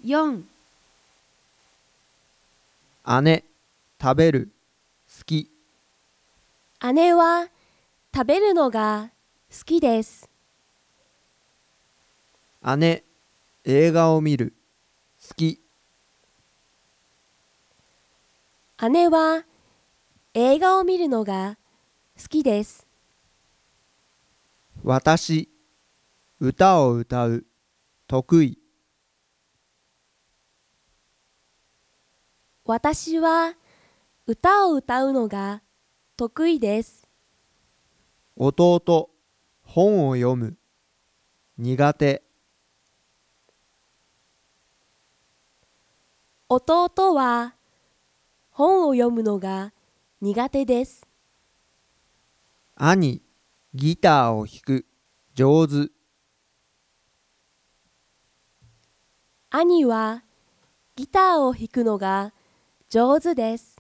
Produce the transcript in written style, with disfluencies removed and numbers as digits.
4、 姉、食べる、好き。 姉は食べるのが好きです。 姉、映画を見る、好き。 姉は映画を見るのが好きです。 私、歌を歌う、得意。 私は歌を歌うのが得意です。 弟、本を読む、苦手。 弟は本を読むのが苦手です。 兄、ギターを弾く、上手。 兄はギターを弾くのが上手です。